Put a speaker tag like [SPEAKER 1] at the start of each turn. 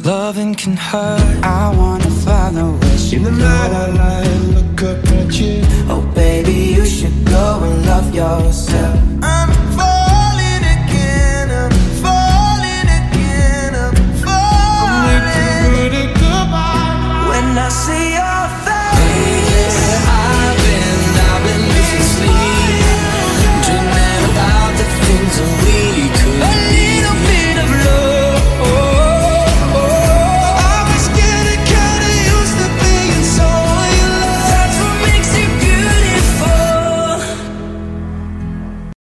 [SPEAKER 1] Loving can hurt. I wanna follow where she
[SPEAKER 2] In the night I lie and look up at you.
[SPEAKER 1] Oh baby, you should go and love yourself. I'm falling again, I'm falling again, I'm falling.
[SPEAKER 2] I'm way too good at goodbye.
[SPEAKER 1] When I see your